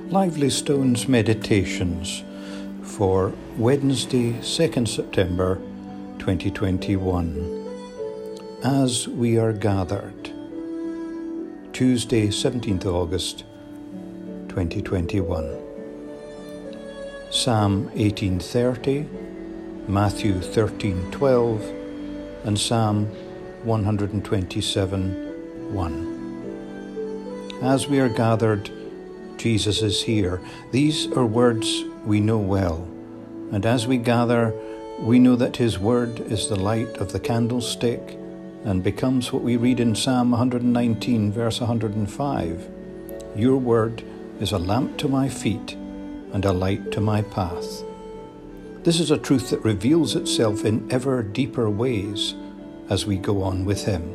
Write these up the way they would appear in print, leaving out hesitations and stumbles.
Lively Stones Meditations for Wednesday, 2nd September 2021. As we are gathered. Tuesday, 17th August 2021. Psalm 18:30, Matthew 13:12, and Psalm 127:1. As we are gathered, Jesus is here. These are words we know well, and as we gather, we know that His word is the light of the candlestick and becomes what we read in Psalm 119, verse 105. Your word is a lamp to my feet and a light to my path. This is a truth that reveals itself in ever deeper ways as we go on with Him.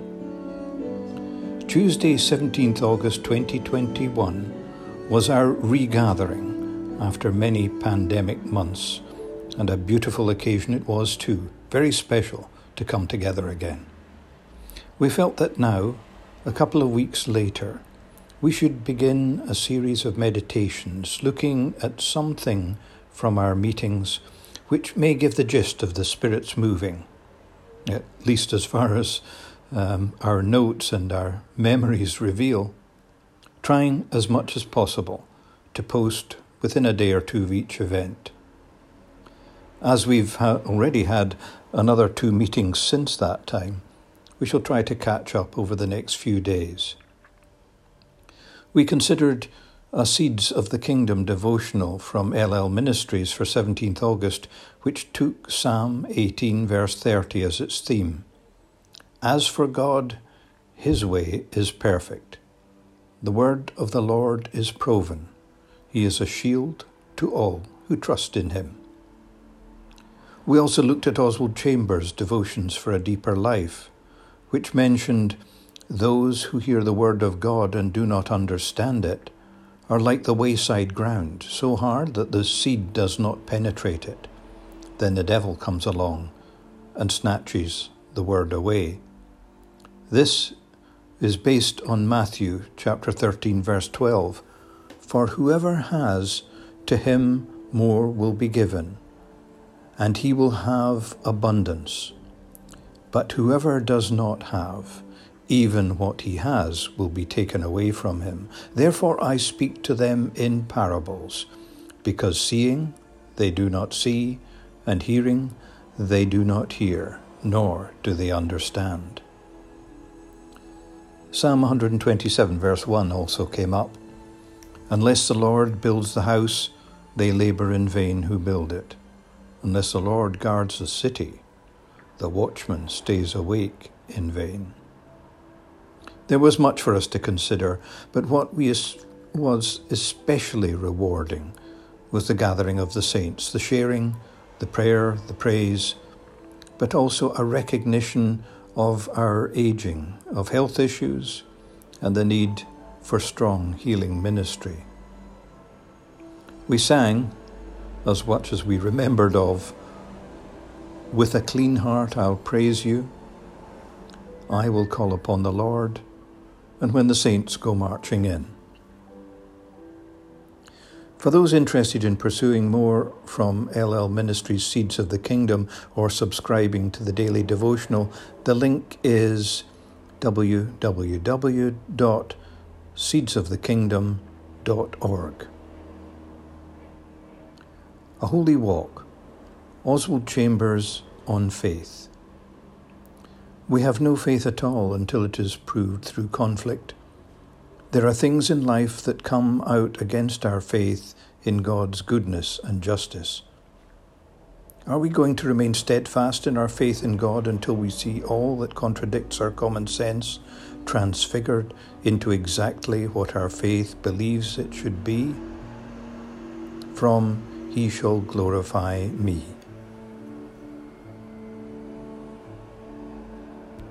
Tuesday, 17th August 2021 was our regathering after many pandemic months, and a beautiful occasion it was too, very special to come together again. We felt that now, a couple of weeks later, we should begin a series of meditations looking at something from our meetings which may give the gist of the Spirit's moving, at least as far as our notes and our memories reveal, trying as much as possible to post within a day or two of each event. As we've already had another 2 meetings since that time, we shall try to catch up over the next few days. We considered a Seeds of the Kingdom devotional from LL Ministries for 17th August, which took Psalm 18 verse 30 as its theme. As for God, His way is perfect. The word of the Lord is proven. He is a shield to all who trust in Him. We also looked at Oswald Chambers' Devotions for a Deeper Life, which mentioned those who hear the word of God and do not understand it are like the wayside ground, so hard that the seed does not penetrate it. Then the devil comes along and snatches the word away. This is based on Matthew chapter 13, verse 12. For whoever has, to him more will be given, and he will have abundance. But whoever does not have, even what he has will be taken away from him. Therefore I speak to them in parables, because seeing they do not see, and hearing they do not hear, nor do they understand. Psalm 127 verse 1 also came up. Unless the Lord builds the house, they labour in vain who build it. Unless the Lord guards the city, the watchman stays awake in vain. There was much for us to consider, but what was especially rewarding was the gathering of the saints, the sharing, the prayer, the praise, but also a recognition of our aging, of health issues, and the need for strong healing ministry. We sang, as much as we remembered of, with a clean heart I'll praise you, I will call upon the Lord, and when the saints go marching in. For those interested in pursuing more from LL Ministries' Seeds of the Kingdom or subscribing to the daily devotional, the link is www.seedsofthekingdom.org. A Holy Walk, Oswald Chambers on Faith. We have no faith at all until it is proved through conflict. There are things in life that come out against our faith in God's goodness and justice. Are we going to remain steadfast in our faith in God until we see all that contradicts our common sense transfigured into exactly what our faith believes it should be? From He shall glorify me.